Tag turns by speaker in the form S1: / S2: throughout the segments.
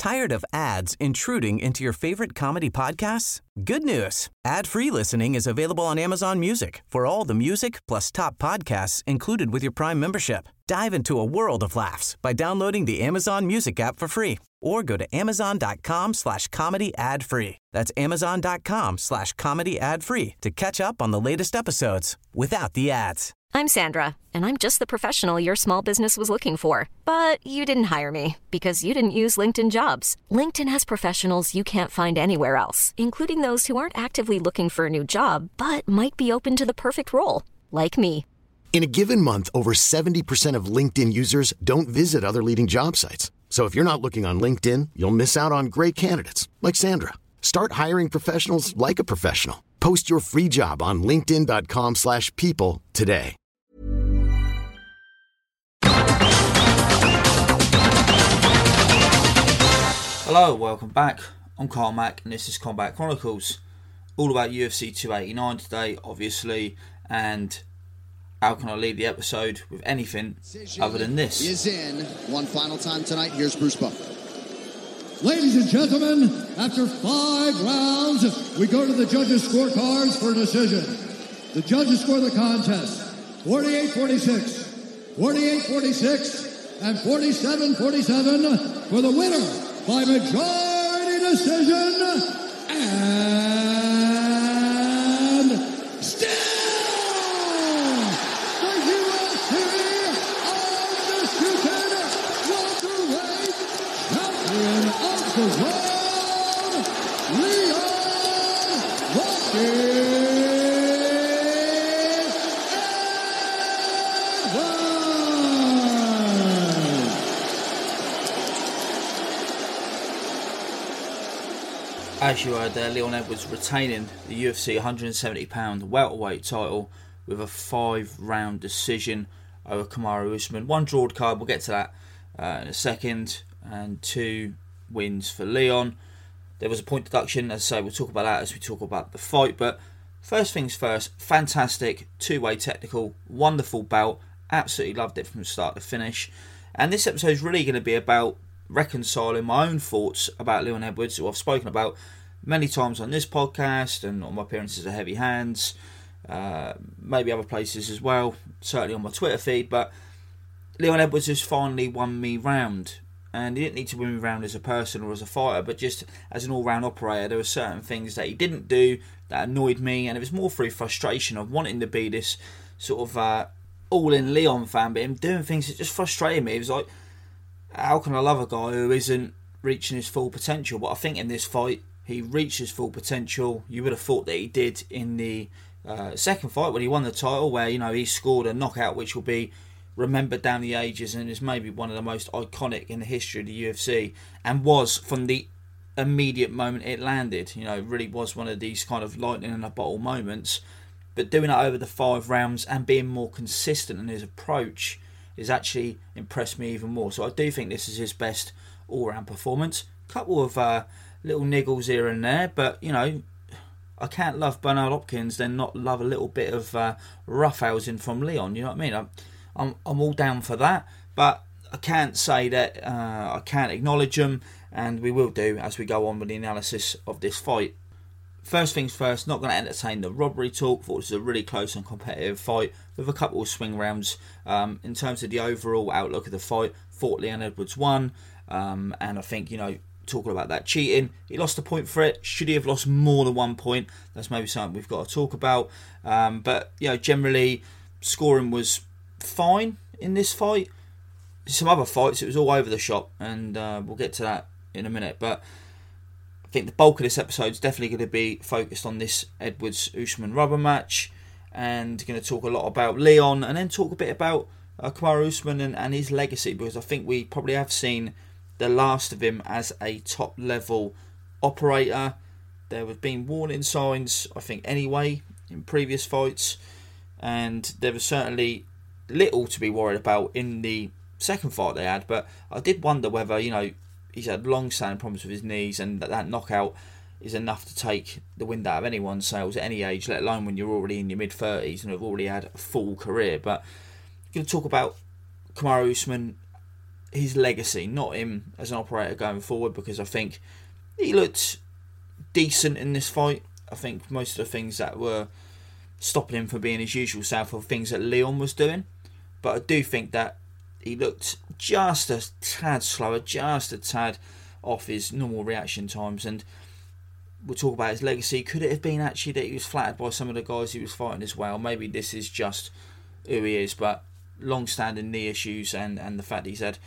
S1: Tired of ads intruding into your favorite comedy podcasts? Good news. Ad-free listening is available on Amazon Music for all the music plus top podcasts included with your Prime membership. Dive into a world of laughs by downloading the Amazon Music app for free or go to amazon.com/comedy ad-free. That's amazon.com/comedy ad-free to catch up on the latest episodes without the ads.
S2: I'm Sandra, and I'm just the professional your small business was looking for. But you didn't hire me because you didn't use LinkedIn Jobs. LinkedIn has professionals you can't find anywhere else, including those who aren't actively looking for a new job, but might be open to the perfect role, like me.
S3: In a given month, over 70% of LinkedIn users don't visit other leading job sites. So if you're not looking on LinkedIn, you'll miss out on great candidates like Sandra. Start hiring professionals like a professional. Post your free job on linkedin.com/people today.
S4: Hello, welcome back. I'm Carl Mack and this is Combat Chronicles. All about UFC 289 today, obviously, and how can I lead the episode with anything other than this?
S5: Is in one final time tonight. Here's Bruce Buffer. Ladies and gentlemen, after 5 rounds, we go to the judges' scorecards for a decision. The judges score the contest 48-46, 48-46, and 47-47 for the winner by majority decision, and still the UFC undisputed welterweight champion of the world, Leon Rocky
S4: As you heard there, Leon Edwards retaining the UFC 170-pound welterweight title with a 5-round decision over Kamaru Usman. 1 drawed card, we'll get to that in a second, and 2 wins for Leon. There was a point deduction, as I say, we'll talk about that as we talk about the fight, but first things first, fantastic 2-way technical, wonderful bout, absolutely loved it from start to finish, and this episode is really going to be about reconciling my own thoughts about Leon Edwards, who I've spoken about many times on this podcast and on my appearances at Heavy Hands, maybe other places as well, certainly on my Twitter feed. But Leon Edwards has finally won me round, and he didn't need to win me round as a person or as a fighter, but just as an all-round operator. There were certain things that he didn't do that annoyed me, and it was more through frustration of wanting to be this sort of all-in Leon fan, but him doing things that just frustrated me. It was like, how can I love a guy who isn't reaching his full potential? But I think in this fight, he reached his full potential. You would have thought that he did in the second fight when he won the title, where, you know, he scored a knockout which will be remembered down the ages and is maybe one of the most iconic in the history of the UFC, and was from the immediate moment it landed. You know, it really was one of these kind of lightning in a bottle moments. But doing it over the 5 rounds and being more consistent in his approach has actually impressed me even more. So I do think this is his best all-round performance. Couple of little niggles here and there, but, you know, I can't love Bernard Hopkins then not love a little bit of roughhousing from Leon. You know what I mean? I'm all down for that, but I can't say that I can't acknowledge them, and we will do as we go on with the analysis of this fight. First things first, not going to entertain the robbery talk. Thought it was a really close and competitive fight with a couple of swing rounds. In terms of the overall outlook of the fight, thought Leon Edwards won, and I think, you know, talking about that cheating, he lost a point for it. Should he have lost more than 1 point? That's maybe something we've got to talk about. But, you know, generally, scoring was fine in this fight. Some other fights, it was all over the shop, and we'll get to that in a minute. But I think the bulk of this episode is definitely going to be focused on this Edwards-Usman rubber match, and going to talk a lot about Leon, and then talk a bit about Kamaru Usman and his legacy, because I think we probably have seen the last of him as a top-level operator. There have been warning signs, I think, anyway, in previous fights, and there was certainly little to be worried about in the second fight they had, but I did wonder whether, you know, he's had long-standing problems with his knees, and that knockout is enough to take the wind out of anyone's sails at any age, let alone when you're already in your mid-30s and have already had a full career. But I'm going to talk about Kamaru Usman his legacy, not him as an operator going forward, because I think he looked decent in this fight. I think most of the things that were stopping him from being his usual self were things that Leon was doing. But I do think that he looked just a tad slower, just a tad off his normal reaction times. And we'll talk about his legacy. Could it have been actually that he was flattered by some of the guys he was fighting as well? Maybe this is just who he is, but long-standing knee issues and the fact that he's had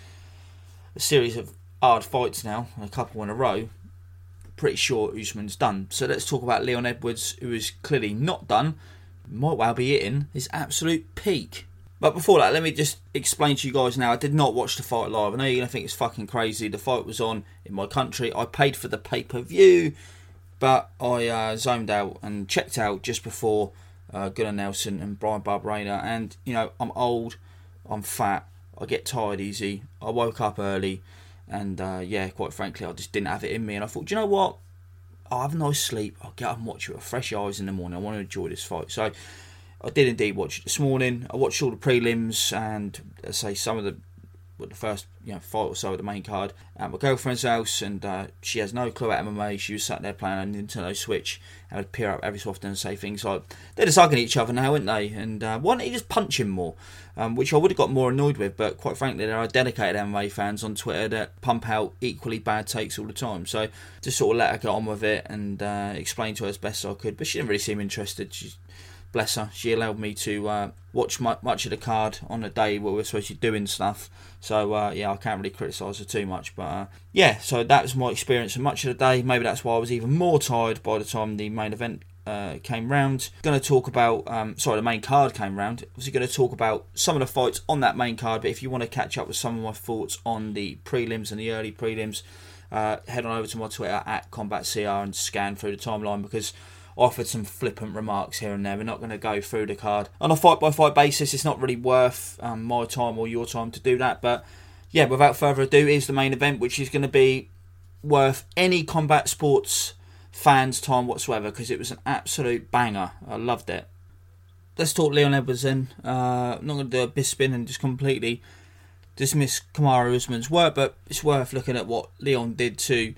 S4: a series of hard fights now, a couple in a row, pretty sure Usman's done. So let's talk about Leon Edwards, who is clearly not done, might well be hitting his absolute peak. But before that, let me just explain to you guys now, I did not watch the fight live. I know you're going to think it's fucking crazy. The fight was on in my country. I paid for the pay-per-view, but I zoned out and checked out just before Gunnar Nelson and Brian Barberena. And, you know, I'm old, I'm fat, I get tired easy. I woke up early, and quite frankly, I just didn't have it in me. And I thought, do you know what? I'll have a nice sleep. I'll get up and watch it with fresh eyes in the morning. I want to enjoy this fight. So I did indeed watch it this morning. I watched all the prelims and, let's say, some of the first fight or so of the main card at my girlfriend's house, and she has no clue about MMA. She was sat there playing on Nintendo Switch, and I'd peer up every so often and say things like, they're just hugging each other now, aren't they? And why don't you just punch him more? Which I would have got more annoyed with, but quite frankly, there are dedicated MMA fans on Twitter that pump out equally bad takes all the time. So just sort of let her get on with it and explain to her as best as I could. But she didn't really seem interested. Bless her, she allowed me to watch much of the card on a day where we're supposed to be doing stuff. So, I can't really criticise her too much. But, so that was my experience of much of the day. Maybe that's why I was even more tired by the time the main event came round. Going to talk about, the main card came round. I was going to talk about some of the fights on that main card. But if you want to catch up with some of my thoughts on the prelims and the early prelims, head on over to my Twitter at CombatCR and scan through the timeline, because I offered some flippant remarks here and there. We're not going to go through the card on a fight-by-fight basis. It's not really worth my time or your time to do that. But yeah, without further ado, here's the main event, which is going to be worth any combat sports fans' time whatsoever, because it was an absolute banger. I loved it. Let's talk Leon Edwards then. I'm not going to do a Bisping and just completely dismiss Kamaru Usman's work, but it's worth looking at what Leon did to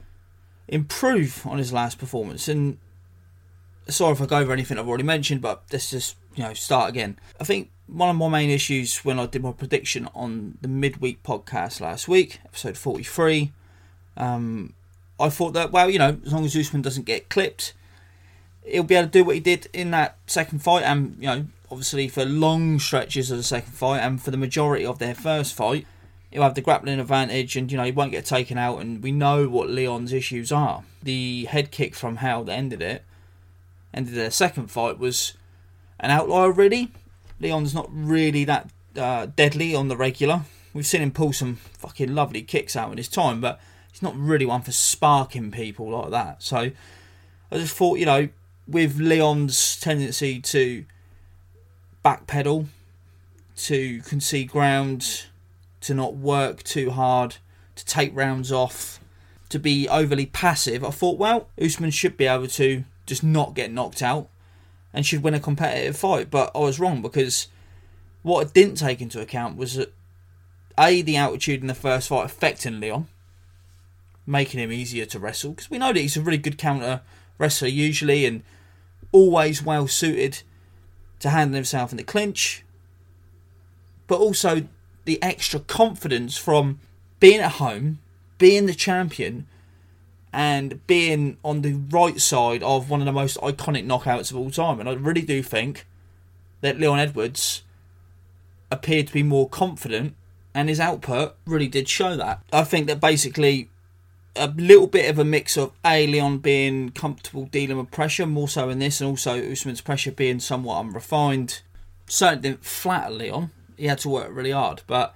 S4: improve on his last performance. And sorry if I go over anything I've already mentioned, but let's just start again. I think one of my main issues when I did my prediction on the midweek podcast last week, episode 43, I thought that, as long as Usman doesn't get clipped, he'll be able to do what he did in that second fight, and obviously for long stretches of the second fight and for the majority of their first fight, he'll have the grappling advantage, and he won't get taken out. And we know what Leon's issues are. The head kick from Hal that ended their second fight was an outlier, really. Leon's not really that deadly on the regular. We've seen him pull some fucking lovely kicks out in his time, but he's not really one for sparking people like that. So I just thought, with Leon's tendency to backpedal, to concede ground, to not work too hard, to take rounds off, to be overly passive, I thought, Usman should be able to just not get knocked out and should win a competitive fight. But I was wrong, because what I didn't take into account was that the altitude in the first fight affecting Leon, making him easier to wrestle, because we know that he's a really good counter wrestler usually, and always well suited to handle himself in the clinch, but also the extra confidence from being at home, being the champion, and being on the right side of one of the most iconic knockouts of all time. And I really do think that Leon Edwards appeared to be more confident, and his output really did show that. I think that basically a little bit of a mix of Leon being comfortable dealing with pressure, more so in this, and also Usman's pressure being somewhat unrefined, certainly didn't flatter Leon. He had to work really hard, but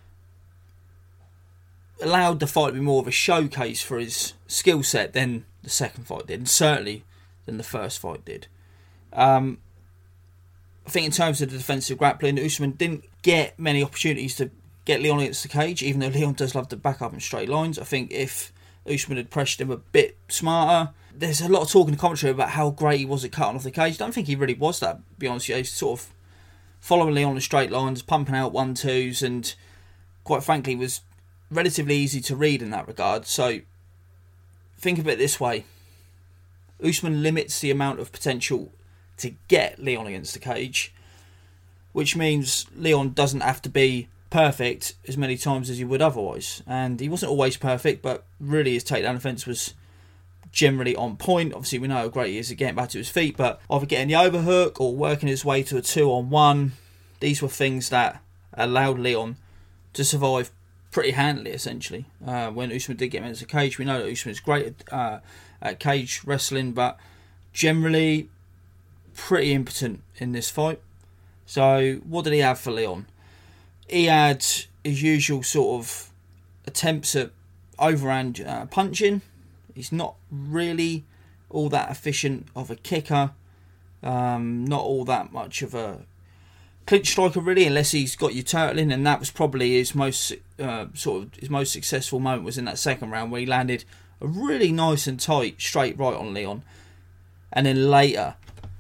S4: allowed the fight to be more of a showcase for his skill set than the second fight did, and certainly than the first fight did. I think in terms of the defensive grappling, Usman didn't get many opportunities to get Leon against the cage, even though Leon does love to back up in straight lines. I think if Usman had pressured him a bit smarter, there's a lot of talk in the commentary about how great he was at cutting off the cage. I don't think he really was that, to be honest. He's sort of following Leon in straight lines, pumping out 1-2s, and quite frankly, was relatively easy to read in that regard. So think of it this way. Usman limits the amount of potential to get Leon against the cage, which means Leon doesn't have to be perfect as many times as he would otherwise. And he wasn't always perfect, but really his takedown defence was generally on point. Obviously, we know how great he is at getting back to his feet, but either getting the overhook or working his way to a 2-on-1, these were things that allowed Leon to survive pretty handily, essentially. When Usman did get him into the cage, we know that Usman is great at cage wrestling, but generally pretty impotent in this fight. So what did he have for Leon? He had his usual sort of attempts at overhand punching. He's not really all that efficient of a kicker, not all that much of a clinch striker really, unless he's got you turtling, and that was probably his most most successful moment was in that second round where he landed a really nice and tight straight right on Leon, and then later,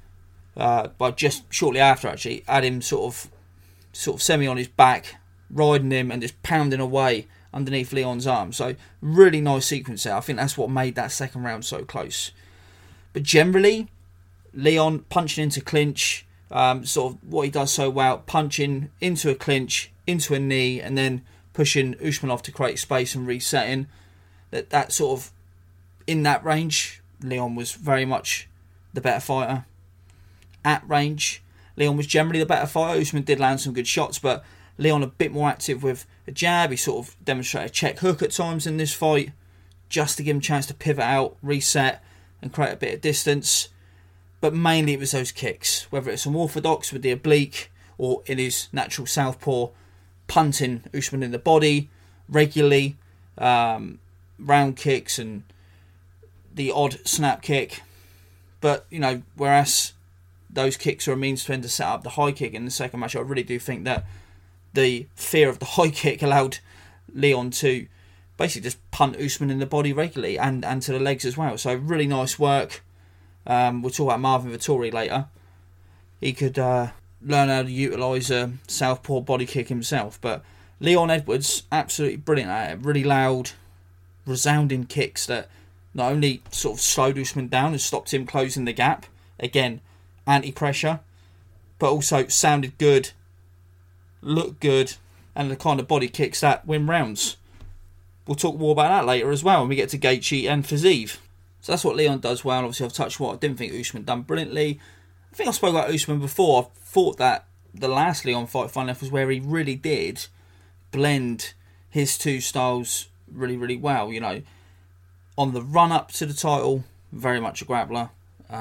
S4: but just shortly after actually, had him sort of semi on his back, riding him and just pounding away underneath Leon's arm. So really nice sequence there. I think that's what made that second round so close. But generally, Leon punching into clinch, sort of what he does so well, punching into a clinch, into a knee, and then pushing Usman off to create space and resetting. That sort of, in that range, Leon was very much the better fighter. At range, Leon was generally the better fighter. Usman did land some good shots, but Leon a bit more active with a jab. He sort of demonstrated a check hook at times in this fight, just to give him a chance to pivot out, reset, and create a bit of distance. But mainly it was those kicks, whether it's unorthodox with the oblique or in his natural southpaw, punting Usman in the body regularly, round kicks and the odd snap kick. But, whereas those kicks are a means to end to set up the high kick in the second match, I really do think that the fear of the high kick allowed Leon to basically just punt Usman in the body regularly and to the legs as well. So really nice work. We'll talk about Marvin Vettori later. He could learn how to utilise a southpaw body kick himself. But Leon Edwards, absolutely brilliant at it. Really loud, resounding kicks that not only sort of slowed Usman down and stopped him closing the gap. Again, anti-pressure. But also sounded good, looked good, and the kind of body kicks that win rounds. We'll talk more about that later as well when we get to Gaethje and Fiziev. So that's what Leon does well. Obviously, I've touched what I didn't think Usman done brilliantly. I think I spoke about Usman before. I thought that the last Leon fight, funnily enough, was where he really did blend his two styles really, really well. On the run-up to the title, very much a grappler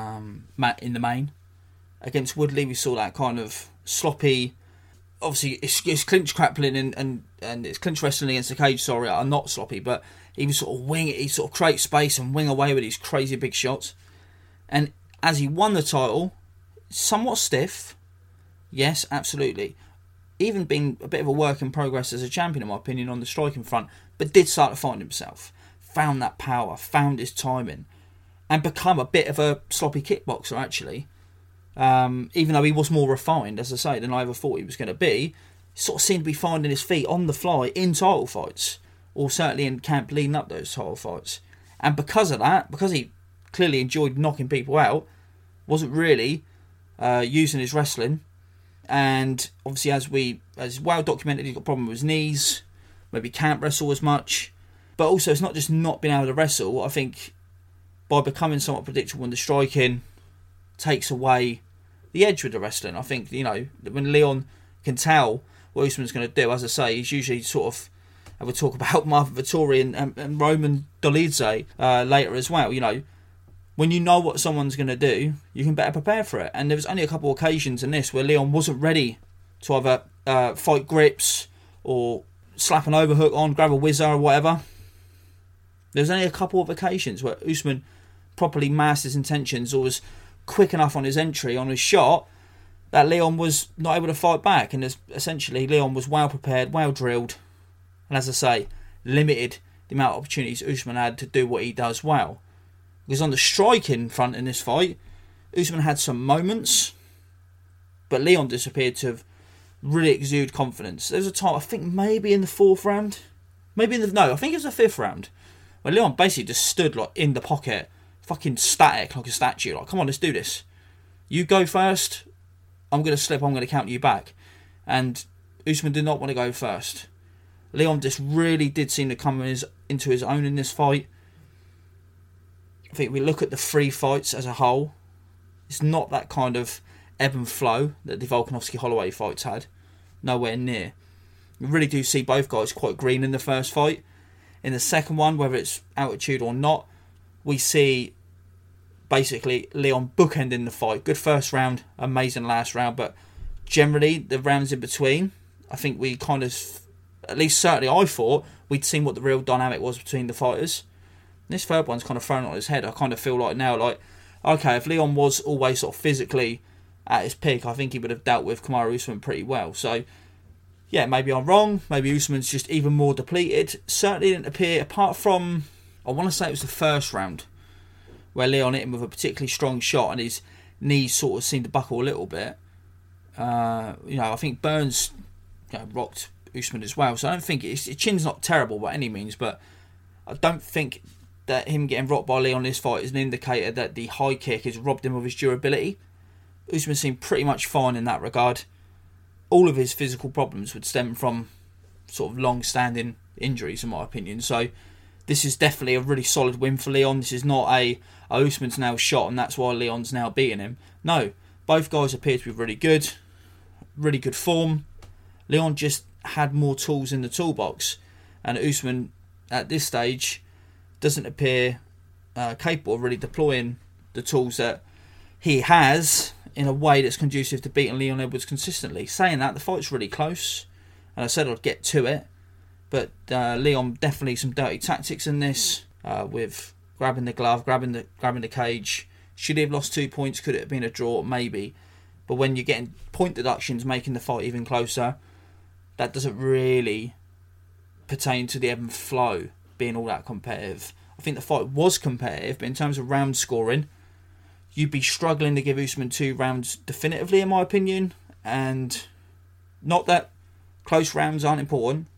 S4: in the main. Against Woodley, we saw that kind of sloppy... Obviously, it's clinch grappling and it's clinch wrestling against the cage, are not sloppy, but he was sort of he sort of create space and wing away with these crazy big shots. And as he won the title, somewhat stiff, yes, absolutely. Even been a bit of a work in progress as a champion, in my opinion, on the striking front, but did start to find himself, found that power, found his timing, and become a bit of a sloppy kickboxer, actually. Even though he was more refined, as I say, than I ever thought he was going to be, he sort of seemed to be finding his feet on the fly in title fights, or certainly in camp leading up those title fights. And because of that, because he clearly enjoyed knocking people out, wasn't really using his wrestling. And obviously, as well documented, he's got a problem with his knees, maybe can't wrestle as much. But also, it's not just not being able to wrestle. I think by becoming somewhat predictable in the striking, takes away the edge with the wrestling. I think, when Leon can tell what Usman's going to do, as I say, he's usually sort of, and we'll talk about Marvin Vettori and Roman Dolidze later as well. When you know what someone's going to do, you can better prepare for it. And there was only a couple of occasions in this where Leon wasn't ready to either fight grips or slap an overhook on, grab a whizzer or whatever. There's only a couple of occasions where Usman properly masked his intentions or was quick enough on his entry, on his shot, that Leon was not able to fight back. And essentially, Leon was well prepared, well drilled, and as I say, limited the amount of opportunities Usman had to do what he does well. Because on the striking front in this fight, Usman had some moments, but Leon disappeared to have really exude confidence. There was a time, I think maybe in the 4th round, I think it was the 5th round, where Leon basically just stood like in the pocket, fucking static like a statue. Like, come on, let's do this. You go first. I'm going to slip. I'm going to counter you back. And Usman did not want to go first. Leon just really did seem to come into his own in this fight. I think if we look at the 3 fights as a whole, it's not that kind of ebb and flow that the Volkanovski-Holloway fights had. Nowhere near. We really do see both guys quite green in the first fight. In the second one, whether it's altitude or not, we see basically Leon bookending the fight. Good first round, amazing last round, but generally the rounds in between, I think we kind of, at least certainly I thought, we'd seen what the real dynamic was between the fighters. This third one's kind of thrown on his head. I kind of feel like now, like, okay, if Leon was always sort of physically at his peak, I think he would have dealt with Kamaru Usman pretty well. So, yeah, maybe I'm wrong. Maybe Usman's just even more depleted. Certainly didn't appear, apart from, I want to say it was the first round, where Leon hit him with a particularly strong shot and his knees sort of seemed to buckle a little bit. I think Burns rocked Usman as well. So I don't think his chin's not terrible by any means, but I don't think that him getting rocked by Leon in this fight is an indicator that the high kick has robbed him of his durability. Usman seemed pretty much fine in that regard. All of his physical problems would stem from sort of long-standing injuries, in my opinion. So this is definitely a really solid win for Leon. This is not Usman's now shot and that's why Leon's now beating him. No, both guys appear to be really good form. Leon just had more tools in the toolbox, and Usman at this stage doesn't appear capable of really deploying the tools that he has in a way that's conducive to beating Leon Edwards consistently. Saying that, the fight's really close, and I said I'd get to it, but Leon definitely some dirty tactics in this, with grabbing the glove, grabbing the cage. Should he have lost 2 points? Could it have been a draw? Maybe. But when you're getting point deductions making the fight even closer, that doesn't really pertain to the ebb and flow being all that competitive. I think the fight was competitive, but in terms of round scoring, you'd be struggling to give Usman 2 rounds definitively, in my opinion. And not that close rounds aren't important.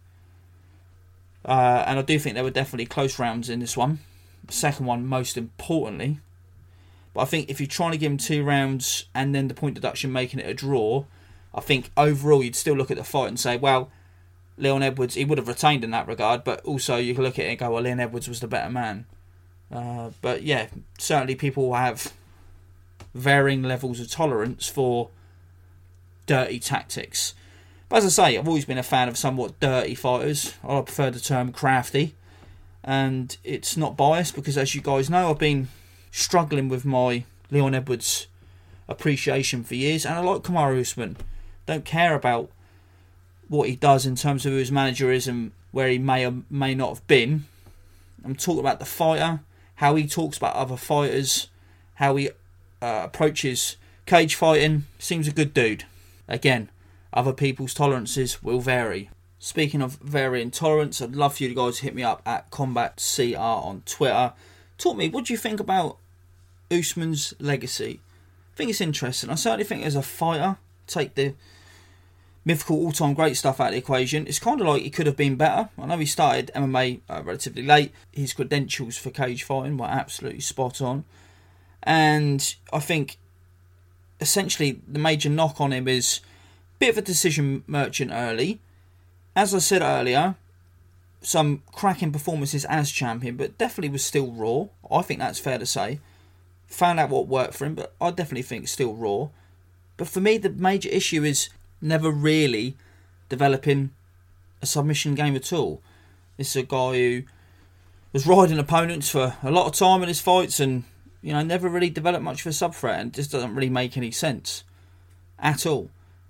S4: And I do think there were definitely close rounds in this one. The second one, most importantly. But I think if you're trying to give him 2 rounds and then the point deduction making it a draw, I think overall you'd still look at the fight and say, well, Leon Edwards, he would have retained in that regard, but also you can look at it and go, well, Leon Edwards was the better man. But yeah, certainly people have varying levels of tolerance for dirty tactics. But as I say, I've always been a fan of somewhat dirty fighters. I prefer the term crafty. And it's not biased because, as you guys know, I've been struggling with my Leon Edwards appreciation for years. And I like Kamaru Usman. Don't care about what he does in terms of who his manager is and where he may or may not have been. I'm talking about the fighter, how he talks about other fighters, how he approaches cage fighting. Seems a good dude. Again, other people's tolerances will vary. Speaking of varying tolerance, I'd love for you guys to hit me up at CombatCR on Twitter. Talk to me, what do you think about Usman's legacy? I think it's interesting. I certainly think as a fighter, take the mythical all-time great stuff out of the equation, it's kind of like he could have been better. I know he started MMA relatively late. His credentials for cage fighting were absolutely spot on. And I think essentially the major knock on him is a bit of a decision merchant early. As I said earlier, some cracking performances as champion, but definitely was still raw. I think that's fair to say. Found out what worked for him, but I definitely think still raw. But for me, the major issue is never really developing a submission game at all. This is a guy who was riding opponents for a lot of time in his fights and, never really developed much of a sub threat, and just doesn't really make any sense at all.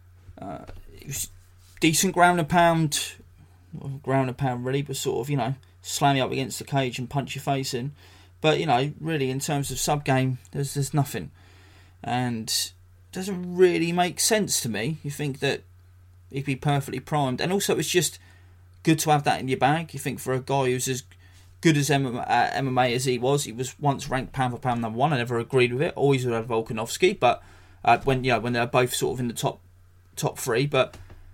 S4: It was decent ground and pound really, but sort of, slam you up against the cage and punch your face in. But, really in terms of sub game, there's nothing. And doesn't really make sense to me. You think that he'd be perfectly primed, and also it's just good to have that in your bag. You think for a guy who's as good as MMA as he was once ranked pound for pound number 1. I never agreed with it. Always would have Volkanovski, but when they're both sort of in the top 3. But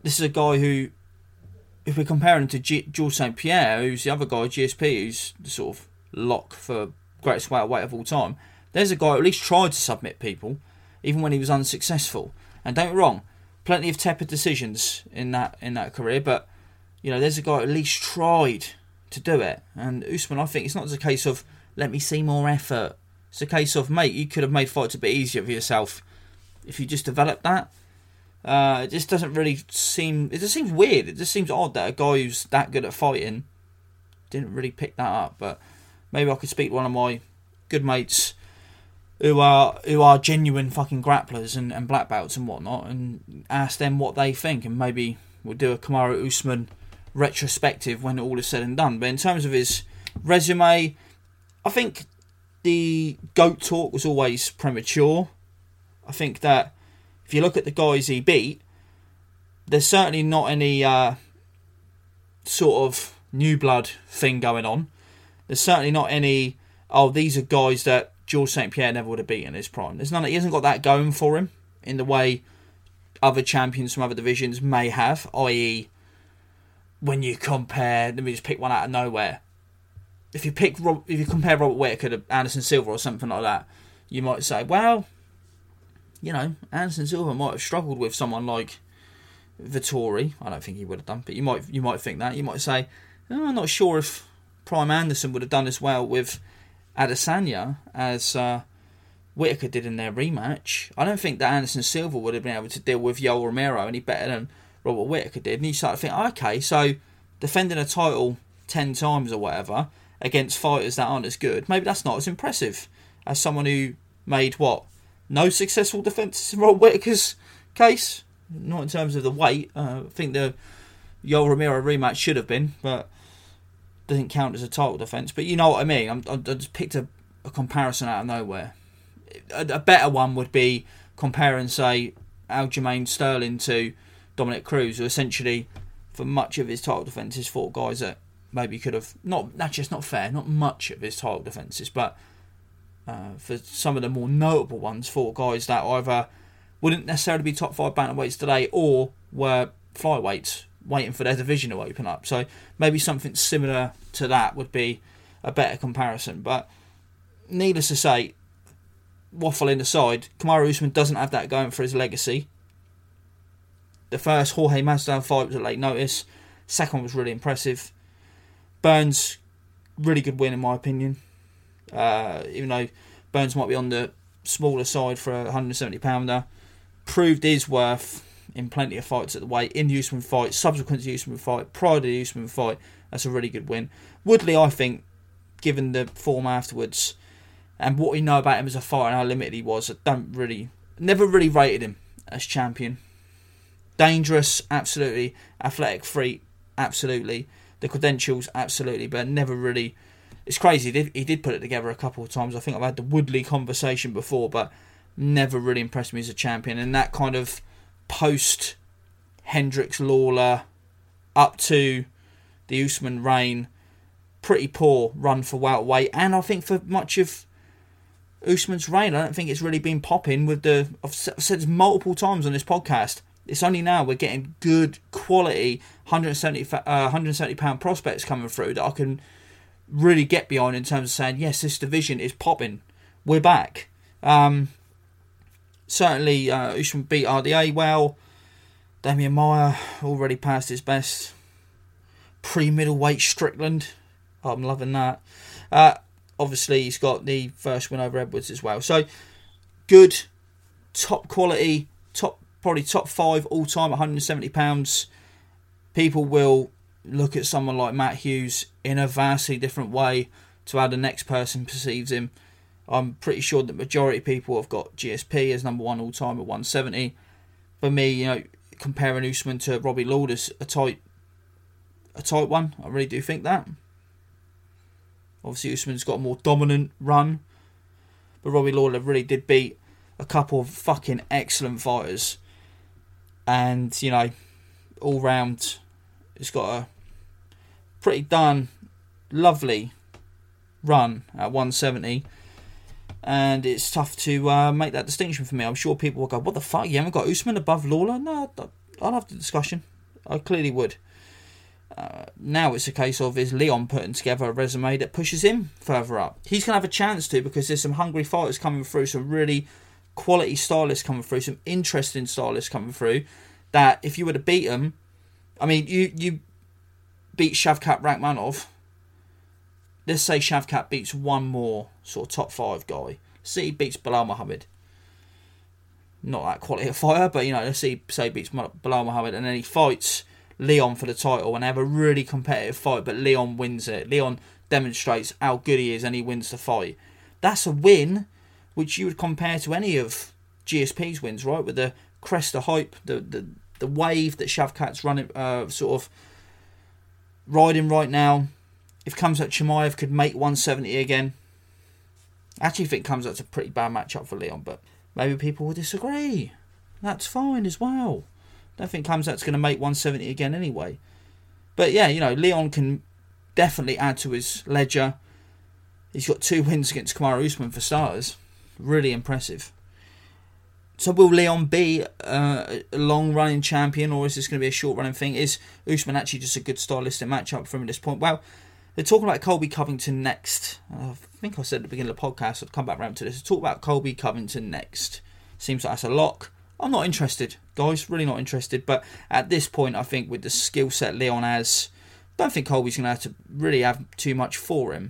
S4: this is a guy who, if we're comparing to Georges St. Pierre, who's the other guy, GSP, who's the sort of lock for greatest welterweight of all time, there's a guy who at least tried to submit people, even when he was unsuccessful. And don't get me wrong, plenty of tepid decisions in that career, but there's a guy who at least tried to do it. And Usman, I think it's not just a case of let me see more effort. It's a case of, mate, you could have made fights a bit easier for yourself if you just developed that. It just doesn't really seem... It just seems weird. It just seems odd that a guy who's that good at fighting didn't really pick that up. But maybe I could speak to one of my good mates who are genuine fucking grapplers and black belts and whatnot, and ask them what they think, and maybe we'll do a Kamaru Usman retrospective when all is said and done. But in terms of his resume, I think the GOAT talk was always premature. I think that if you look at the guys he beat, there's certainly not any sort of new blood thing going on. There's certainly not any, these are guys that Georges St. Pierre never would have beaten in his prime. There's none. He hasn't got that going for him in the way other champions from other divisions may have, i.e. when you compare, let me just pick one out of nowhere. If you compare Robert Whittaker to Anderson Silva or something like that, you might say, well, Anderson Silva might have struggled with someone like Vettori. I don't think he would have done, but you might think that. You might say, I'm not sure if Prime Anderson would have done as well with Adesanya as Whittaker did in their rematch. I don't think that Anderson Silva would have been able to deal with Yoel Romero any better than Robert Whittaker did. And you start to think, okay, so defending a title 10 times or whatever against fighters that aren't as good, maybe that's not as impressive as someone who made, no successful defences in Robert Whittaker's case. Not in terms of the weight. I think the Yoel Romero rematch should have been, but doesn't count as a title defence. But you know what I mean. I just picked a comparison out of nowhere. A better one would be comparing, say, Aljamain Sterling to Dominic Cruz, who essentially, for much of his title defences, fought guys that maybe could have... That's just not fair. Not much of his title defences, but for some of the more notable ones, fought guys that either wouldn't necessarily be top 5 bantamweights today or were flyweights waiting for their division to open up. So maybe something similar to that would be a better comparison. But needless to say, waffling aside, Kamaru Usman doesn't have that going for his legacy. The first Jorge Masvidal fight was at late notice. Second one was really impressive. Burns, really good win in my opinion. Even though Burns might be on the smaller side for a 170 pounder, proved his worth in plenty of fights at the weight, in the Usman fight, subsequent to the Usman fight, prior to the Usman fight. That's a really good win. Woodley, I think, given the form afterwards and what we know about him as a fighter and how limited he was, never really rated him as champion. Dangerous, absolutely. Athletic freak, absolutely. The credentials, absolutely, but never really... It's crazy, he did put it together a couple of times. I think I've had the Woodley conversation before, but never really impressed me as a champion. And that kind of post Hendricks Lawler up to the Usman reign, pretty poor run for welterweight. And I think for much of Usman's reign, I don't think it's really been popping with I've said this multiple times on this podcast, it's only now we're getting good quality 170 pound prospects coming through that I can really get behind in terms of saying, yes, this division is popping. We're back. Certainly, Usman beat RDA well. Damian Maia already passed his best. Pre-middleweight Strickland. I'm loving that. Obviously, he's got the first win over Edwards as well. So, good, top quality, probably top 5 all-time at 170 pounds. People will look at someone like Matt Hughes in a vastly different way to how the next person perceives him. I'm pretty sure that majority of people have got GSP as number 1 all-time at 170. For me, comparing Usman to Robbie Lawler's a tight one. I really do think that. Obviously, Usman's got a more dominant run, but Robbie Lawler really did beat a couple of fucking excellent fighters. And, all round, it's got a pretty darn lovely run at 170. And it's tough to make that distinction for me. I'm sure people will go, what the fuck? You haven't got Usman above Lawler? No, I'll have the discussion. I clearly would. Now it's a case of, is Leon putting together a resume that pushes him further up? He's going to have a chance to, because there's some hungry fighters coming through, some really quality stylists coming through, some interesting stylists coming through, that if you were to beat them, I mean, you beat Shavkat Rakhmonov. Let's say Shavkat beats one more sort of top 5 guy. Let's say he beats Belal Muhammad. Not that quality of fighter, but, you know, let's say he beats Belal Muhammad, and then he fights Leon for the title and have a really competitive fight, but Leon wins it. Leon demonstrates how good he is and he wins the fight. That's a win which you would compare to any of GSP's wins, right? With the crest of hype, the wave that Shavkat's running, sort of riding right now. If Khamzat Chimaev could make 170 again, I actually think Khamzat's a pretty bad matchup for Leon, but maybe people will disagree. That's fine as well. Don't think Khamzat's going to make 170 again anyway. But yeah, you know, Leon can definitely add to his ledger. He's got 2 wins against Kamaru Usman for starters. Really impressive. So will Leon be a long-running champion, or is this going to be a short-running thing? Is Usman actually just a good stylistic matchup for him at this point? Well, they're talking about Colby Covington next. I think I said at the beginning of the podcast, I'd come back around to this. Talk about Colby Covington next. Seems like that's a lock. I'm not interested, guys. Really not interested. But at this point, I think with the skill set Leon has, I don't think Colby's going to have to really have too much for him.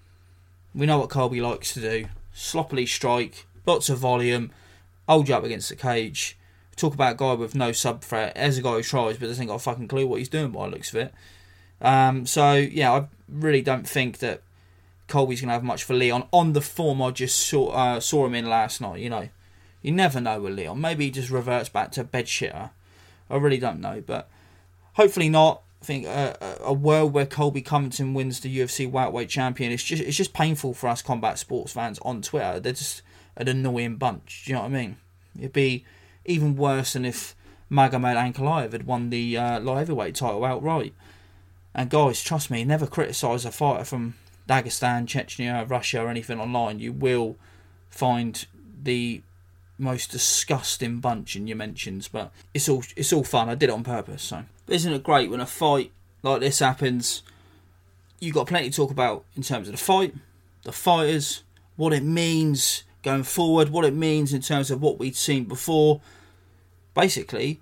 S4: We know what Colby likes to do. Sloppily strike, lots of volume, hold you up against the cage. Talk about a guy with no sub-threat. There's a guy who tries but doesn't got a fucking clue what he's doing by the looks of it. So, yeah, I really don't think that Colby's going to have much for Leon on the form I just saw him in last night, you know. You never know with Leon. Maybe he just reverts back to bedshitter. I really don't know, but hopefully not. I think a world where Colby Covington wins the UFC welterweight champion, it's just painful for us combat sports fans on Twitter. They're just an annoying bunch. Do you know what I mean? It'd be even worse than if Magomed Ankalaev had won the light heavyweight title outright. And guys, trust me, never criticise a fighter from Dagestan, Chechnya, Russia or anything online. You will find the most disgusting bunch in your mentions, but it's all fun. I did it on purpose. So isn't it great when a fight like this happens? You've got plenty to talk about in terms of the fight, the fighters, what it means going forward, what it means in terms of what we'd seen before. Basically,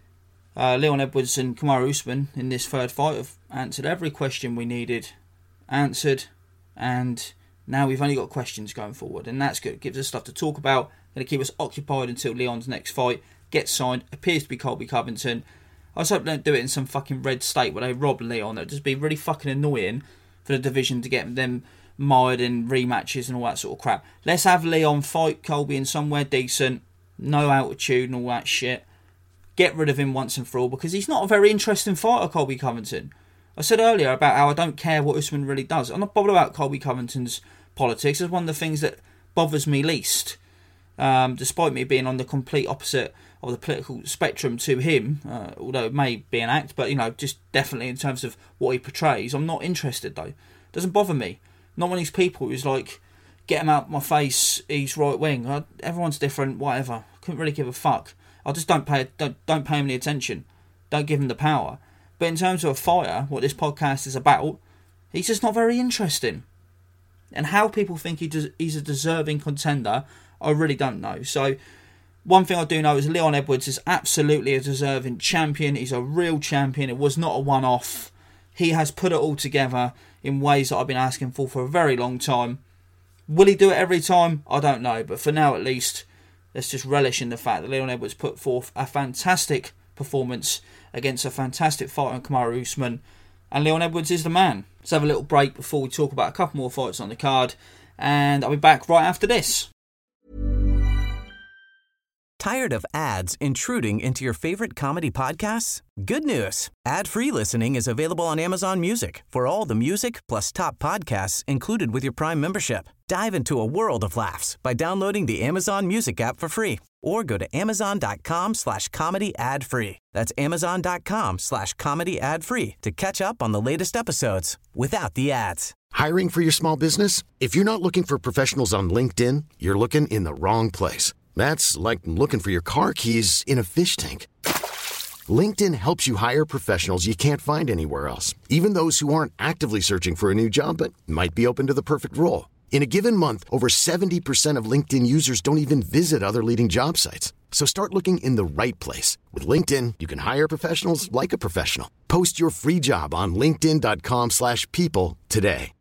S4: Leon Edwards and Kamaru Usman in this third fight have answered every question we needed answered, and now we've only got questions going forward, and that's good. It gives us stuff to talk about. Going to keep us occupied until Leon's next fight gets signed. Appears to be Colby Covington. I just hope they don't do it in some fucking red state where they rob Leon. That would just be really fucking annoying for the division to get them mired in rematches and all that sort of crap. Let's have Leon fight Colby in somewhere decent, no altitude and all that shit. Get rid of him once and for all, because he's not a very interesting fighter, Colby Covington. I said earlier about how I don't care what Usman really does. I'm not bothered about Colby Covington's politics. It's one of the things that bothers me least. Despite me being on the complete opposite of the political spectrum to him, although it may be an act, but, you know, just definitely in terms of what he portrays, I'm not interested, though. It doesn't bother me. Not one of these people who's like, get him out my face, he's right wing. Everyone's different, whatever. Couldn't really give a fuck. I just don't pay him any attention. Don't give him the power. But in terms of a fighter, what this podcast is about, he's just not very interesting. And how people think he's a deserving contender, I really don't know. So, one thing I do know is Leon Edwards is absolutely a deserving champion. He's a real champion. It was not a one-off. He has put it all together in ways that I've been asking for a very long time. Will he do it every time? I don't know. But for now, at least, let's just relish in the fact that Leon Edwards put forth a fantastic performance against a fantastic fighter in Kamaru Usman. And Leon Edwards is the man. Let's have a little break before we talk about a couple more fights on the card. And I'll be back right after this.
S1: Tired of ads intruding into your favorite comedy podcasts? Good news. Ad-free listening is available on Amazon Music for all the music plus top podcasts included with your Prime membership. Dive into a world of laughs by downloading the Amazon Music app for free or go to amazon.com/comedy ad-free. That's amazon.com/comedy ad-free to catch up on the latest episodes without the ads.
S3: Hiring for your small business? If you're not looking for professionals on LinkedIn, you're looking in the wrong place. That's like looking for your car keys in a fish tank. LinkedIn helps you hire professionals you can't find anywhere else, even those who aren't actively searching for a new job but might be open to the perfect role. In a given month, over 70% of LinkedIn users don't even visit other leading job sites. So start looking in the right place. With LinkedIn, you can hire professionals like a professional. Post your free job on linkedin.com/people today.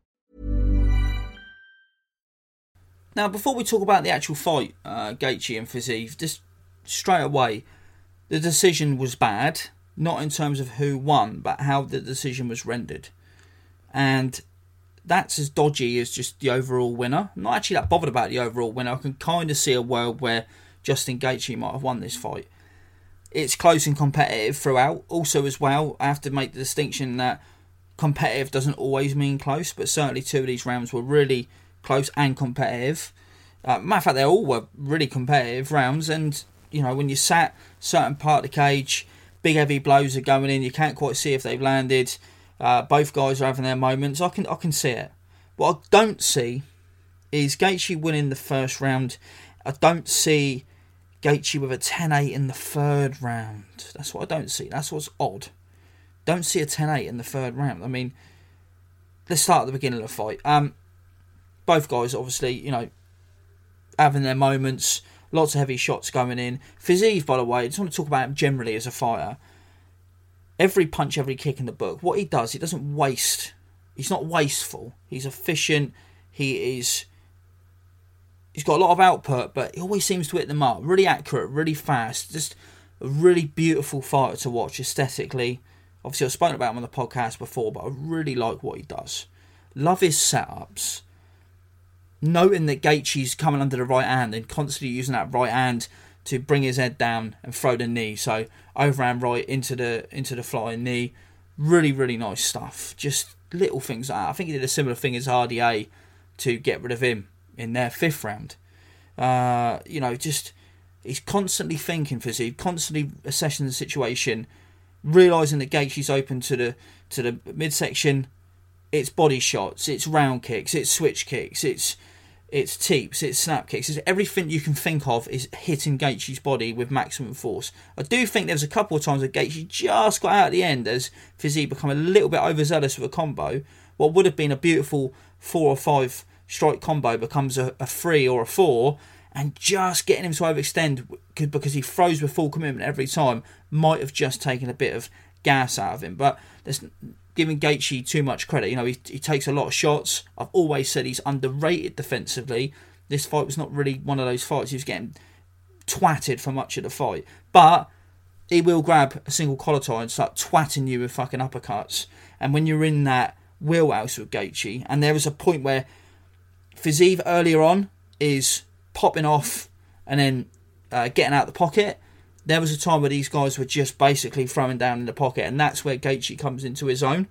S4: Now, before we talk about the actual fight, Gaethje and Fiziev, just straight away, the decision was bad, not in terms of who won, but how the decision was rendered. And that's as dodgy as just the overall winner. I'm not actually that bothered about the overall winner. I can kind of see a world where Justin Gaethje might have won this fight. It's close and competitive throughout. Also, as well, I have to make the distinction that competitive doesn't always mean close, but certainly two of these rounds were really close and competitive. Matter of fact, they all were really competitive rounds, and you know, when you sat certain part of the cage, big heavy blows are going in, you can't quite see if they've landed. Both guys are having their moments. I can see it. What I don't see is Gaethje winning the first round. I don't see Gaethje with a 10-8 in the third round. That's what I don't see. That's what's odd. Don't see a 10-8 in the third round. I mean, let's start at the beginning of the fight. Both guys, obviously, you know, having their moments. Lots of heavy shots going in. Fiziev, by the way, I just want to talk about him generally as a fighter. Every punch, every kick in the book. What he does, he doesn't waste. He's not wasteful. He's efficient. He's got a lot of output, but he always seems to hit them up. Really accurate, really fast. Just a really beautiful fighter to watch aesthetically. Obviously, I've spoken about him on the podcast before, but I really like what he does. Love his setups. Noting that Gaethje's coming under the right hand and constantly using that right hand to bring his head down and throw the knee. So overhand right into the flying knee. Really, really nice stuff. Just little things like that. I think he did a similar thing as RDA to get rid of him in their fifth round. You know, just he's constantly thinking for Fiziev, constantly assessing the situation, realising that Gaethje's open to the midsection. It's body shots, it's round kicks, it's switch kicks, it's teeps, it's snap kicks. It's everything you can think of is hitting Gaethje's body with maximum force. I do think there was a couple of times that Gaethje just got out at the end as Fiziev become a little bit overzealous with a combo. What would have been a beautiful 4 or 5 strike combo becomes a 3 or a 4, and just getting him to overextend because he throws with full commitment every time might have just taken a bit of gas out of him. But there's giving Gaethje too much credit. You know, he takes a lot of shots. I've always said he's underrated defensively. This fight was not really one of those fights. He was getting twatted for much of the fight. But he will grab a single collar tie and start twatting you with fucking uppercuts. And when you're in that wheelhouse with Gaethje, and there was a point where Fiziev earlier on is popping off and then getting out the pocket. There was a time where these guys were just basically throwing down in the pocket, and that's where Gaethje comes into his own.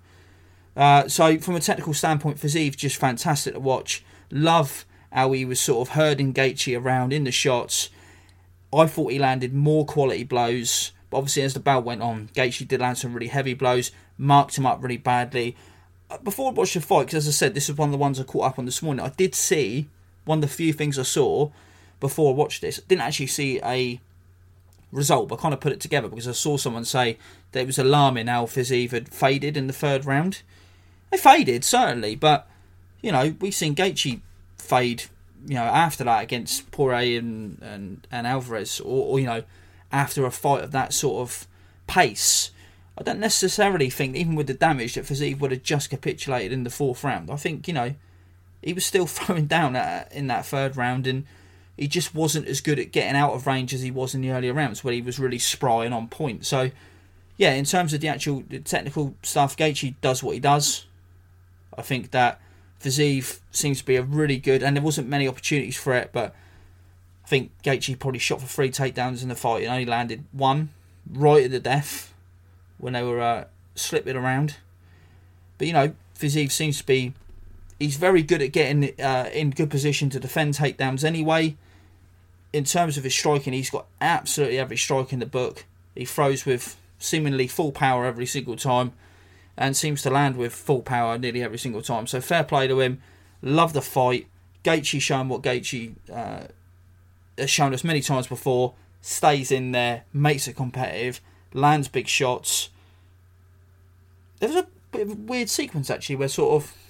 S4: So from a technical standpoint, Fiziev just fantastic to watch. Love how he was sort of herding Gaethje around in the shots. I thought he landed more quality blows, but obviously as the bout went on, Gaethje did land some really heavy blows, marked him up really badly. Before I watched the fight, because as I said, this is one of the ones I caught up on this morning, I did see one of the few things I saw before I watched this. I didn't actually see a result, but I kind of put it together because I saw someone say that it was alarming how Fiziev had faded in the third round. They faded, certainly, but, you know, we've seen Gaethje fade, you know, after that against Poirier and Alvarez, or, you know, after a fight of that sort of pace. I don't necessarily think, even with the damage, that Fiziev would have just capitulated in the fourth round. I think, you know, he was still throwing down in that third round, and he just wasn't as good at getting out of range as he was in the earlier rounds, where he was really spry and on point. So, yeah, in terms of the actual technical stuff, Gaethje does what he does. I think that Fiziev seems to be a really good, and there wasn't many opportunities for it, but I think Gaethje probably shot for 3 takedowns in the fight and only landed 1 right at the death when they were slipping around. But, you know, Fiziev seems to be, he's very good at getting in good position to defend takedowns anyway. In terms of his striking, he's got absolutely every strike in the book. He throws with seemingly full power every single time and seems to land with full power nearly every single time. So fair play to him. Love the fight. Gaethje showing what Gaethje has shown us many times before. Stays in there, makes it competitive. lands big shots. There was a bit of a weird sequence actually where sort of,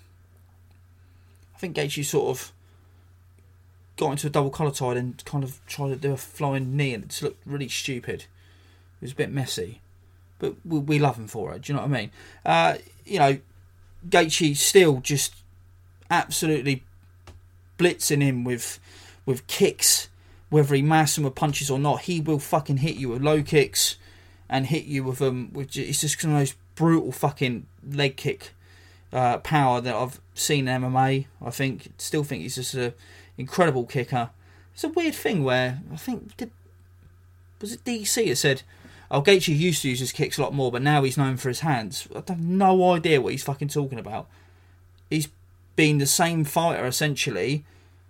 S4: I think Gaethje sort of got into a double collar tie and kind of tried to do a flying knee, and it just looked really stupid. It was a bit messy, but we love him for it. Do you know what I mean? Gaethje still just absolutely blitzing him with kicks, whether he masks him with punches or not. He will fucking hit you with low kicks and hit you with it's just the most brutal fucking leg kick power that I've seen in MMA. Still think he's just an incredible kicker. It's a weird thing where I think was it DC that said, Gaethje used to use his kicks a lot more, but now he's known for his hands. I have no idea what he's fucking talking about. He's been the same fighter essentially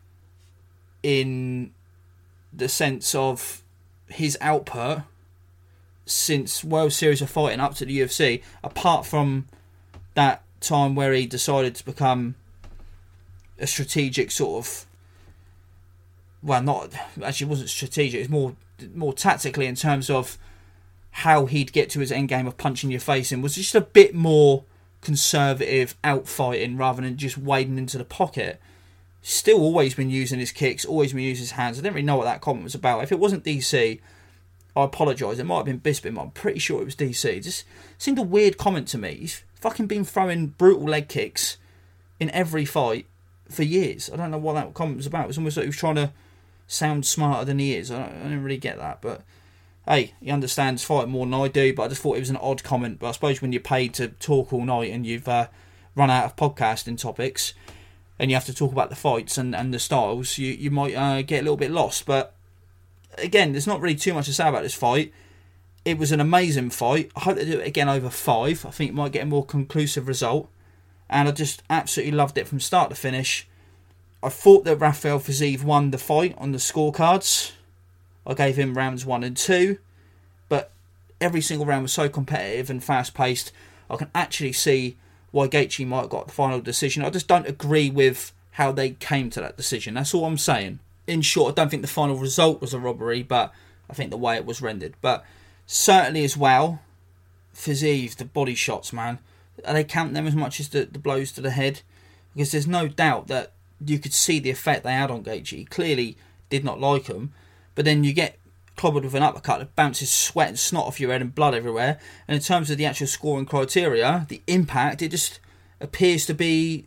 S4: in the sense of his output since World Series of Fighting up to the UFC, apart from that time where he decided to become a strategic sort of, well, not actually, it wasn't strategic, it was more tactically in terms of how he'd get to his end game of punching your face in, was just a bit more conservative outfighting rather than just wading into the pocket. Still always been using his kicks, always been using his hands. I didn't really know what that comment was about. If it wasn't DC, I apologise. It might have been Bisping, but I'm pretty sure it was DC. It just seemed a weird comment to me. He's fucking been throwing brutal leg kicks in every fight for years. I don't know what that comment was about. It was almost like he was trying to sound smarter than he is. I didn't really get that, but hey, he understands fighting more than I do, but I just thought it was an odd comment. But I suppose when you're paid to talk all night and you've run out of podcasting topics and you have to talk about the fights and the styles, you might get a little bit lost. But again, there's not really too much to say about this fight. It was an amazing fight. I hope they do it again over 5. I think it might get a more conclusive result. And I just absolutely loved it from start to finish. I thought that Rafael Fiziev won the fight on the scorecards. I gave him rounds 1 and 2. But every single round was so competitive and fast-paced. I can actually see why Gaethje might have got the final decision. I just don't agree with how they came to that decision. That's all I'm saying. In short, I don't think the final result was a robbery, but I think the way it was rendered. But certainly as well, Fiziev, the body shots, man, are they counting them as much as the blows to the head? Because there's no doubt that you could see the effect they had on Gaethje. He clearly did not like them. But then you get clobbered with an uppercut that bounces sweat and snot off your head and blood everywhere. And in terms of the actual scoring criteria, the impact, it just appears to be,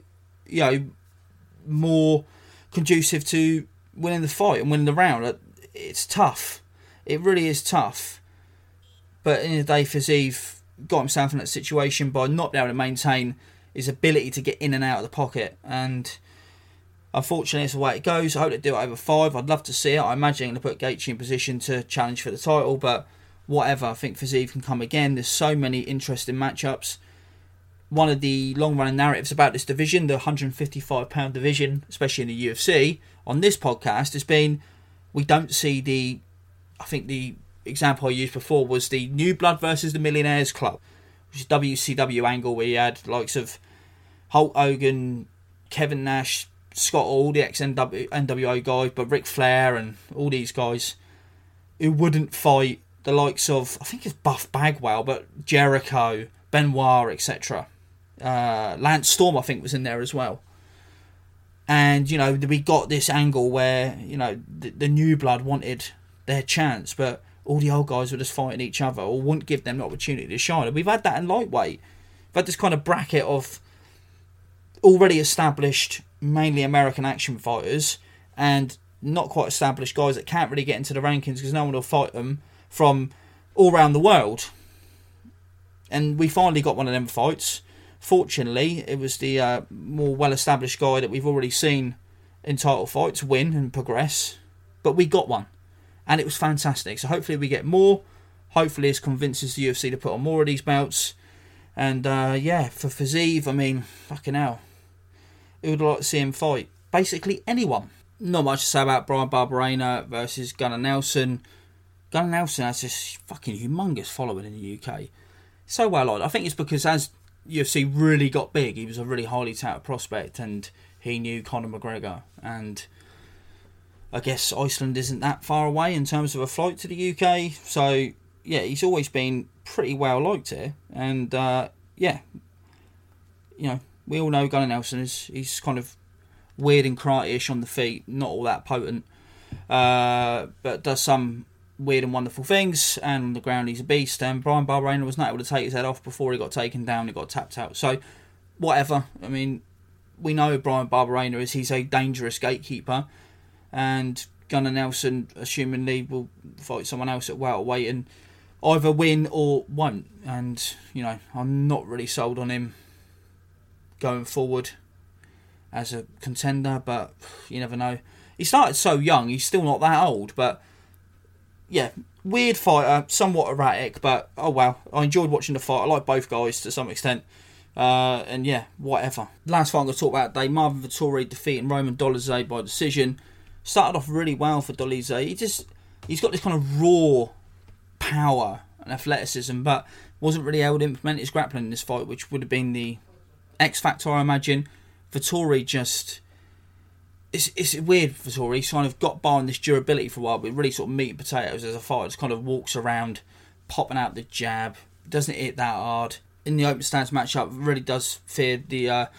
S4: more conducive to winning the fight and winning the round. It's tough. It really is tough. But in the day, Fiziev got himself in that situation by not being able to maintain his ability to get in and out of the pocket. And unfortunately, it's the way it goes. I hope they do it over 5. I'd love to see it. I imagine they'll put Gaethje in position to challenge for the title, but whatever. I think Fiziev can come again. There's so many interesting matchups. One of the long-running narratives about this division, the 155-pound division, especially in the UFC, on this podcast has been, we don't see I think the example I used before was the New Blood versus the Millionaires Club, which is a WCW angle where you had the likes of Hulk Hogan, Kevin Nash, Scott Hall, the ex-NWO guy, but Ric Flair and all these guys who wouldn't fight the likes of, I think it's Buff Bagwell, but Jericho, Benoit, etc. Lance Storm, I think, was in there as well. And, we got this angle where, the New Blood wanted their chance, but all the old guys were just fighting each other or wouldn't give them the opportunity to shine. And we've had that in lightweight. We've had this kind of bracket of already established, mainly American action fighters and not quite established guys that can't really get into the rankings because no one will fight them from all around the world. And we finally got one of them fights. Fortunately, it was the more well-established guy that we've already seen in title fights win and progress. But we got one. And it was fantastic. So hopefully we get more. Hopefully this convinces the UFC to put on more of these belts. And for Fiziev, fucking hell. Who would like to see him fight? Basically anyone. Not much to say about Brian Barberena versus Gunnar Nelson. Gunnar Nelson has this fucking humongous following in the UK. So well liked. I think it's because as UFC really got big, he was a really highly touted prospect and he knew Conor McGregor. And I guess Iceland isn't that far away in terms of a flight to the UK. So, yeah, he's always been pretty well liked here. And, yeah, you know, we all know Gunnar Nelson he's kind of weird and karate-ish on the feet, not all that potent, but does some weird and wonderful things, and on the ground he's a beast. And Bryan Barberena was not able to take his head off before he got taken down, he got tapped out. So, whatever. I mean, we know Bryan Barberena he's a dangerous gatekeeper, and Gunnar Nelson, assumingly, will fight someone else at welterweight and either win or won't. And, you know, I'm not really sold on him going forward as a contender, but you never know. He started so young, he's still not that old, but yeah, weird fighter, somewhat erratic, but oh well, I enjoyed watching the fight. I like both guys to some extent, and yeah, whatever. Last fight I'm going to talk about today, Marvin Vettori defeating Roman Dolidze by decision. Started off really well for Dolidze. He's got this kind of raw power and athleticism, but wasn't really able to implement his grappling in this fight, which would have been the X factor, I imagine. Vettori just... It's weird, Vettori. He's kind of got by on this durability for a while, but really sort of meat and potatoes as a fighter. Just kind of walks around, popping out the jab. Doesn't hit that hard. In the open stance matchup, really does fear the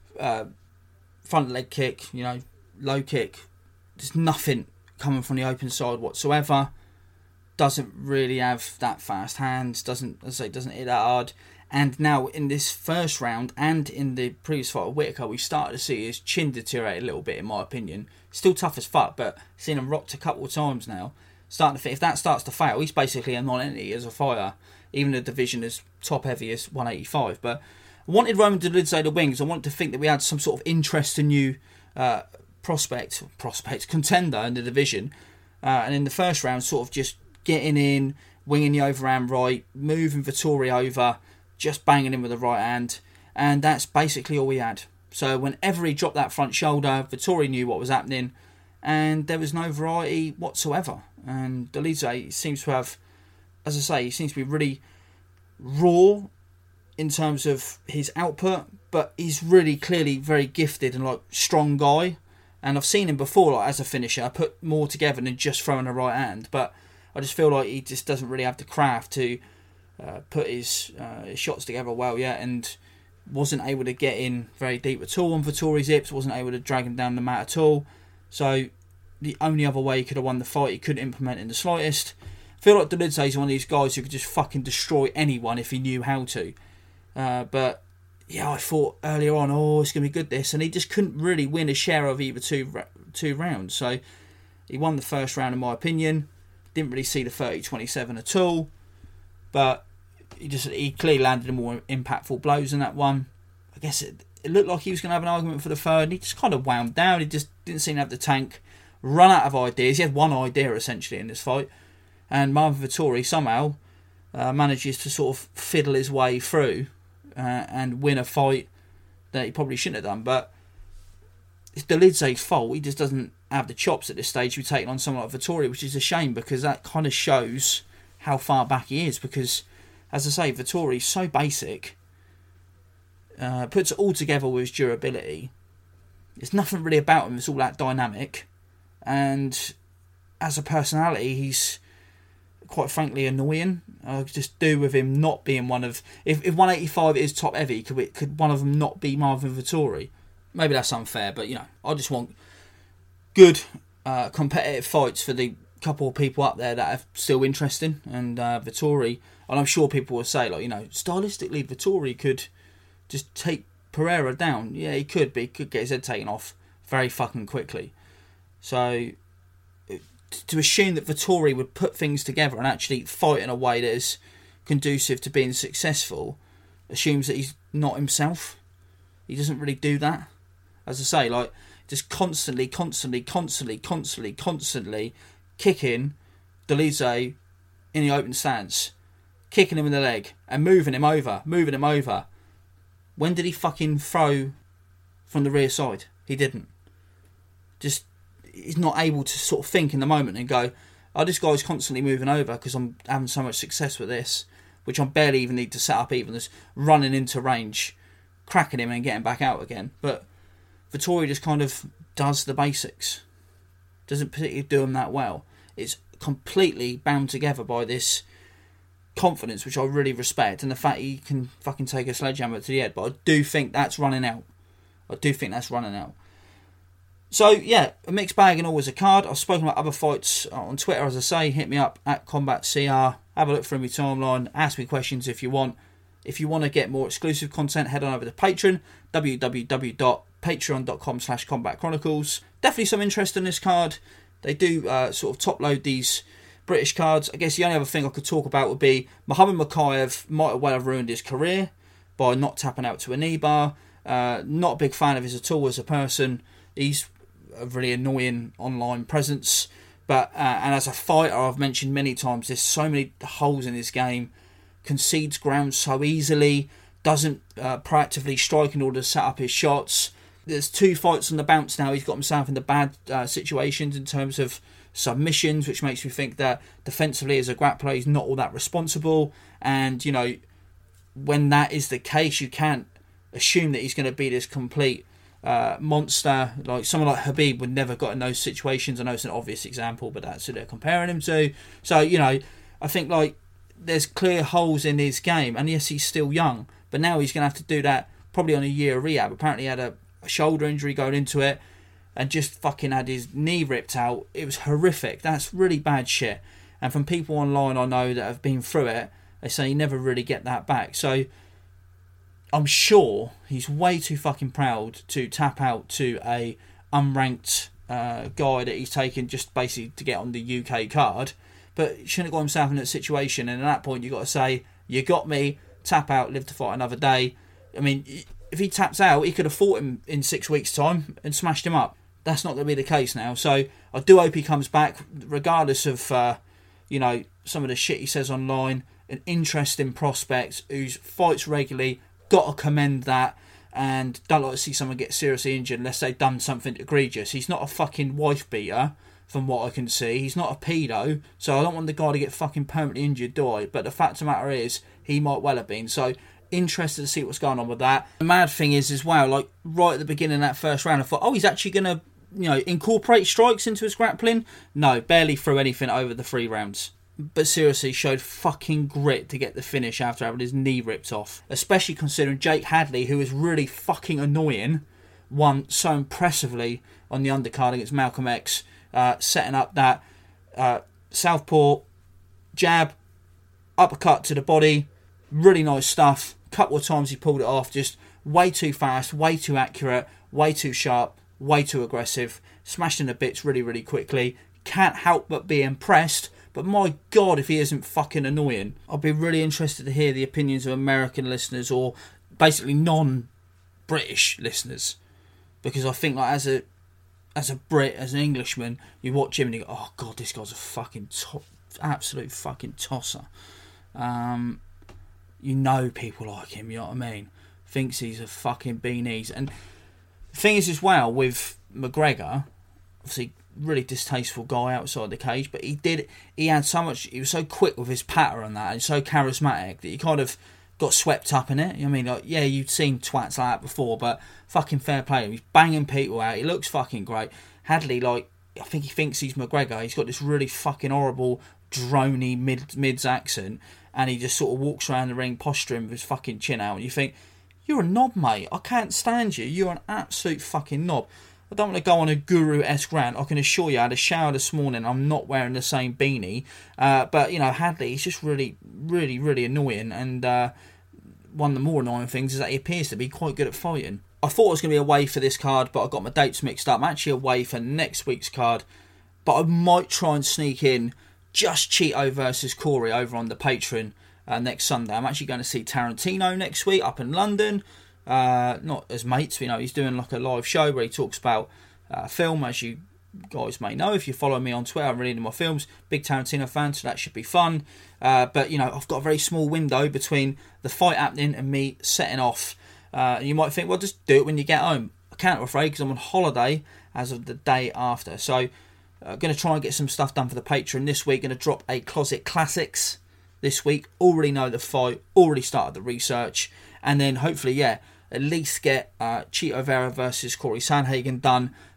S4: front leg kick, you know, low kick. There's nothing coming from the open side whatsoever. Doesn't really have that fast hands. Doesn't hit that hard. And now in this first round and in the previous fight of Whittaker, we started to see his chin deteriorate a little bit, in my opinion. Still tough as fuck, but seen him rocked a couple of times now. Starting to think if that starts to fail, he's basically a non-entity as a fighter, even the division as top heavy as 185. But I wanted Roman Dolidze to win because I wanted to think that we had some sort of interest in new prospect contender in the division. And in the first round, sort of just getting in, winging the overhand right, moving Vettori over, just banging him with the right hand, and that's basically all we had. So whenever he dropped that front shoulder, Vettori knew what was happening, and there was no variety whatsoever. And Dolidze seems to have, as I say, he seems to be really raw in terms of his output, but he's really clearly very gifted and like strong guy. And I've seen him before, like as a finisher, put more together than just throwing a right hand. But I just feel like he just doesn't really have the craft to put his shots together well yet, and wasn't able to get in very deep at all on Vettori's hips, wasn't able to drag him down the mat at all. So the only other way he could have won the fight, he couldn't implement in the slightest. I feel like Dolidze is one of these guys who could just fucking destroy anyone if he knew how to. But yeah, I thought earlier on, it's going to be good this, and he just couldn't really win a share of either two rounds. So he won the first round in my opinion. Didn't really see the 30-27 at all. But he clearly landed more impactful blows in that one. I guess it looked like he was going to have an argument for the third, and he just kind of wound down. He just didn't seem to have the tank. Run out of ideas. He had one idea essentially in this fight, and Marvin Vettori somehow manages to sort of fiddle his way through and win a fight that he probably shouldn't have done. But it's Dolidze's fault. He just doesn't have the chops at this stage to be taking on someone like Vettori, which is a shame because that kind of shows how far back he is. Because, as I say, Vettori's so basic, puts it all together with his durability. There's nothing really about him that's all that dynamic, and as a personality, he's quite frankly annoying. I could just do with him not being one of... If 185 is top heavy, could one of them not be Marvin Vettori? Maybe that's unfair, but you know, I just want good competitive fights for the couple of people up there that are still interesting. And Vettori, and I'm sure people will say, like, you know, stylistically Vettori could just take Pereira down. Yeah, he could, but he could get his head taken off very fucking quickly. So to assume that Vettori would put things together and actually fight in a way that is conducive to being successful assumes that he's not himself. He doesn't really do that. As I say, like, just constantly kicking Dolidze in the open stance, kicking him in the leg and moving him over. When did he fucking throw from the rear side? He didn't. Just, he's not able to sort of think in the moment and go, this guy's constantly moving over because I'm having so much success with this, which I barely even need to set up, even just running into range, cracking him and getting back out again. But Vettori just kind of does the basics. Doesn't particularly do them that well. It's completely bound together by this confidence, which I really respect, and the fact he can fucking take a sledgehammer to the head. But I do think that's running out. So, yeah, a mixed bag and always a card. I've spoken about other fights on Twitter, as I say. Hit me up at CombatCR. Have a look through my timeline. Ask me questions if you want. If you want to get more exclusive content, head on over to Patreon, www.patreon.com/CombatChronicles. Definitely some interest in this card. They do sort of top-load these British cards. I guess the only other thing I could talk about would be Muhammad Mokaev might well have ruined his career by not tapping out to a knee bar. Not a big fan of his at all as a person. He's a really annoying online presence. But and as a fighter, I've mentioned many times, there's so many holes in his game. Concedes ground so easily. Doesn't proactively strike in order to set up his shots. There's 2 fights on the bounce now. He's got himself into bad situations in terms of submissions, which makes me think that defensively as a grappler, he's not all that responsible. And, you know, when that is the case, you can't assume that he's going to be this complete monster. Like someone like Khabib would never got in those situations. I know it's an obvious example, but that's who they're comparing him to. So, you know, I think like there's clear holes in his game. And yes, he's still young, but now he's going to have to do that probably on a year of rehab. Apparently he had a shoulder injury going into it and just fucking had his knee ripped out. It was horrific. That's really bad shit. And from people online I know that have been through it, they say you never really get that back. So I'm sure he's way too fucking proud to tap out to a unranked guy that he's taken just basically to get on the UK card. But he shouldn't have got himself in that situation. And at that point, you've got to say, you got me, tap out, live to fight another day. I mean, if he taps out, he could have fought him in 6 weeks' time and smashed him up. That's not going to be the case now. So I do hope he comes back, regardless of, you know, some of the shit he says online. An interesting prospect who fights regularly. Got to commend that. And don't like to see someone get seriously injured unless they've done something egregious. He's not a fucking wife beater, from what I can see. He's not a pedo, so I don't want the guy to get fucking permanently injured, do I? But the fact of the matter is, he might well have been. So, interested to see what's going on with that. The mad thing is as well, like, right at the beginning of that first round, I thought, oh, he's actually going to, you know, incorporate strikes into his grappling. No, barely threw anything over the 3 rounds. But seriously, showed fucking grit to get the finish after having his knee ripped off. Especially considering Jake Hadley, who is really fucking annoying, won so impressively on the undercard against Malcolm X. Setting up that southpaw jab, uppercut to the body, really nice stuff. Couple of times he pulled it off, just way too fast, way too accurate, way too sharp, way too aggressive. Smashed in the bits really, really quickly. Can't help but be impressed, but my God, if he isn't fucking annoying. I'd be really interested to hear the opinions of American listeners or basically non-British listeners, because I think like as a Brit, as an Englishman, you watch him and you go, oh God, this guy's a fucking absolute fucking tosser. You know people like him, you know what I mean? Thinks he's a fucking beanies. And the thing is as well, with McGregor, obviously really distasteful guy outside the cage, but he was so quick with his patter and that, and so charismatic that he kind of got swept up in it. I mean, like, yeah, you'd seen twats like that before, but fucking fair play. He's banging people out. He looks fucking great. Hadley, like, I think he thinks he's McGregor. He's got this really fucking horrible, drony mids accent, and he just sort of walks around the ring posturing with his fucking chin out, and you think, you're a knob, mate. I can't stand you. You're an absolute fucking knob. I don't want to go on a guru-esque rant. I can assure you, I had a shower this morning. I'm not wearing the same beanie. But, you know, Hadley, he's just really, really, really annoying. And one of the more annoying things is that he appears to be quite good at fighting. I thought I was going to be away for this card, but I got my dates mixed up. I'm actually away for next week's card. But I might try and sneak in just Cheeto versus Corey over on the Patreon next Sunday. I'm actually going to see Tarantino next week up in London. Not as mates, you know, he's doing like a live show where he talks about film, as you guys may know if you follow me on Twitter. I'm really into my films, big Tarantino fan, so that should be fun. But you know, I've got a very small window between the fight happening and me setting off. You might think, well, just do it when you get home. I can't, I'm afraid, because I'm on holiday as of the day after. So I'm going to try and get some stuff done for the Patreon this week. Going to drop a Closet Classics this week. Already know the fight, already started the research, and then hopefully, yeah, at least get Chito Vera versus Corey Sandhagen done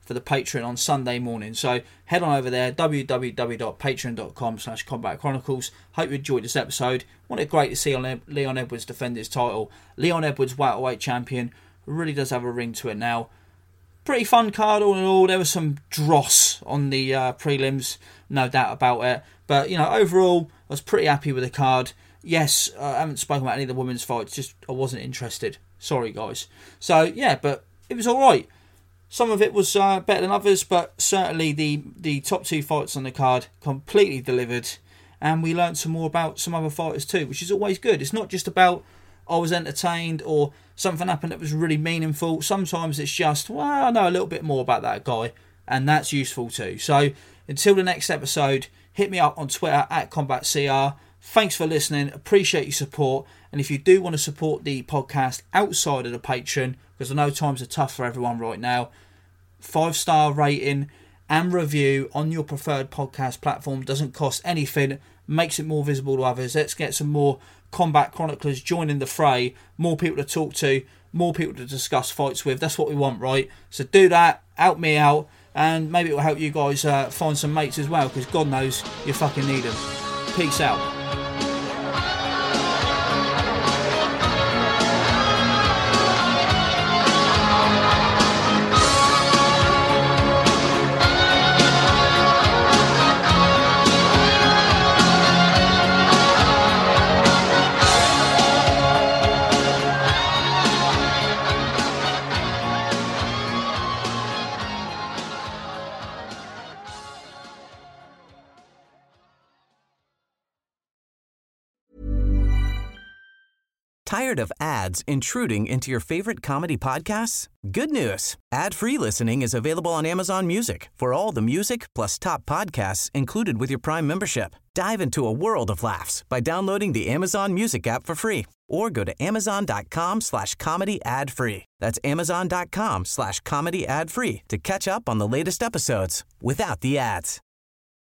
S4: for the Patreon on Sunday morning. So head on over there, www.patreon.com/Combat Chronicles. Hope you enjoyed this episode. Wasn't it great to see Leon Edwards defend his title? Leon Edwards, welterweight champion, really does have a ring to it now. Pretty fun card all in all. There was some dross on the prelims, no doubt about it. But, overall, I was pretty happy with the card. Yes, I haven't spoken about any of the women's fights, just I wasn't interested. Sorry, guys. So, yeah, but it was all right. Some of it was better than others, but certainly the top 2 fights on the card completely delivered. And we learned some more about some other fighters too, which is always good. It's not just about I was entertained or something happened that was really meaningful. Sometimes it's just, well, I know a little bit more about that guy, and that's useful too. So until the next episode, hit me up on Twitter @CombatCR. Thanks for listening. Appreciate your support. And if you do want to support the podcast outside of the Patreon, because I know times are tough for everyone right now, 5-star rating and review on your preferred podcast platform doesn't cost anything, makes it more visible to others. Let's get some more Combat Chroniclers joining the fray, more people to talk to, more people to discuss fights with. That's what we want, right? So do that, help me out, and maybe it will help you guys find some mates as well, because God knows you fucking need them. Peace out.
S1: Tired of ads intruding into your favorite comedy podcasts? Good news. Ad-free listening is available on Amazon Music for all the music plus top podcasts included with your Prime membership. Dive into a world of laughs by downloading the Amazon Music app for free or go to amazon.com/comedy ad-free. That's amazon.com/comedy ad-free to catch up on the latest episodes without the ads.